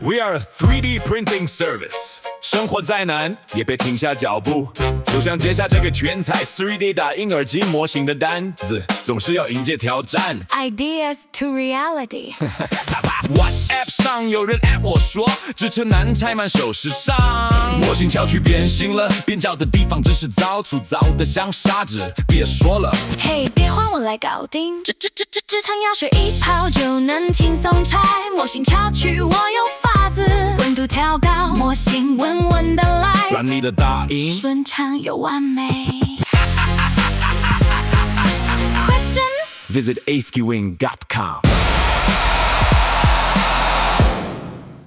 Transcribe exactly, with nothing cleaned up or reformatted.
We are a three D printing service， 生活再难也别停下脚步，就像接下这个全彩 三 D 打印耳机模型的单子，总是要迎接挑战。 Ideas to reality 。 WhatsApp 上有人 app 我说，支撑难拆满手时尚，模型悄去变形了，边角的地方真是糟，粗糙的像砂纸。别说了， 嘿，别换我来搞定，这这这这这场药水一泡就能轻松拆，模型悄去我有法子，温度调高，模型稳稳的来， 让你的打印顺畅又完美。Questions Visit A S Q wing dot com